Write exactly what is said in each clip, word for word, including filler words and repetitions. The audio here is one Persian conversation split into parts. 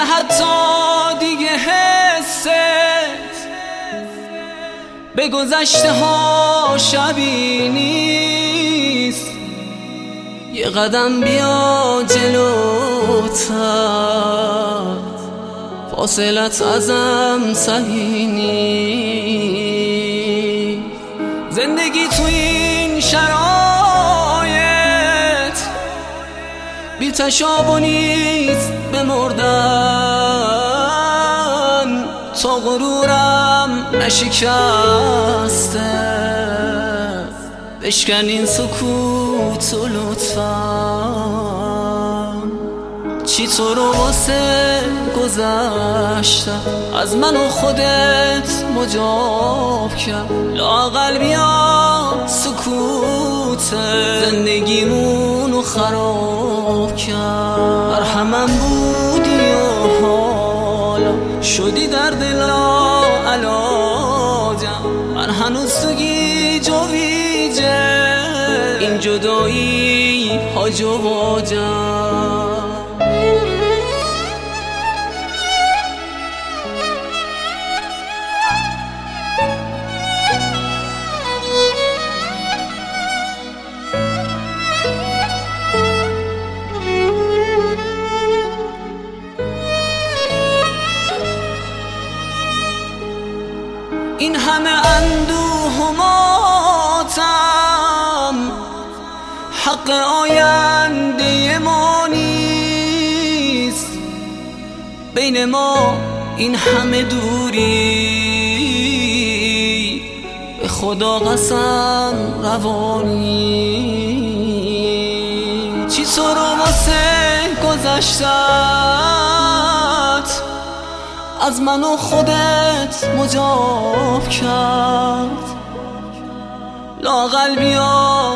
دیگه حتی دیگه حست به گذشته ها شبیه نیست. یه قدم بیا جلوتر، فاصلت ازم صحیح نیست. زندگی تو این شرایط بی تشابه نیست به مردن، تا غرورم نشکسته بشکن این سکوت و لطفاً. چی تو رو واسه گذشتم از من و خودت مجاب کرد، لااقل بیا سکوت زندگیمونو خراب کرد. مرهمم بودی و حالا شدی در دلا علاجم، من هنوز تو گیج و ویجه این جدایی هاج و واجم. این همه اندوه و ماتم حق آینده ما نیست. بین ما این همه دوری به خدا قسم روانی. چی تو رو واسه گذشتت از من و خودت مجاب کرد، لااقل بیا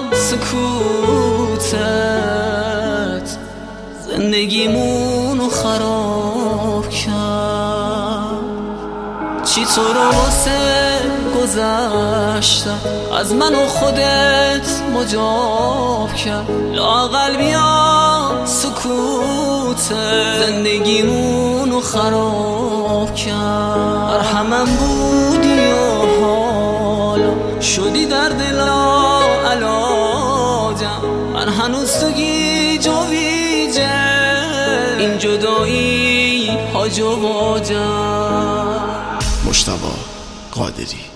سکوتت زندگیمونو خراب کرد. چی تو رو واسه گذشتم از من و خودت مجاب کرد، لااقل بیا سکوتت زندگیمونو خراب کرد. مرهمم بودی و حالا شدی در دلا علاجم، من هنوز تو گیج و ویجه این جدایی هاج و واجم. مجتبی قادری.